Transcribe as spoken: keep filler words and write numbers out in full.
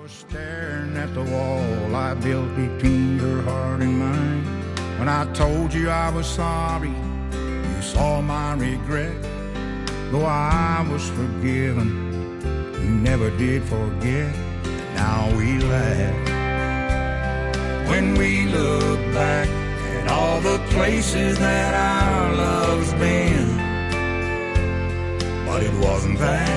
was staring at the wall I built between your heart and mine. When I told you I was sorry, you saw my regret. Though I was forgiven, you never did forget. Now we laugh when we look back at all the places that our love's been. But it wasn't that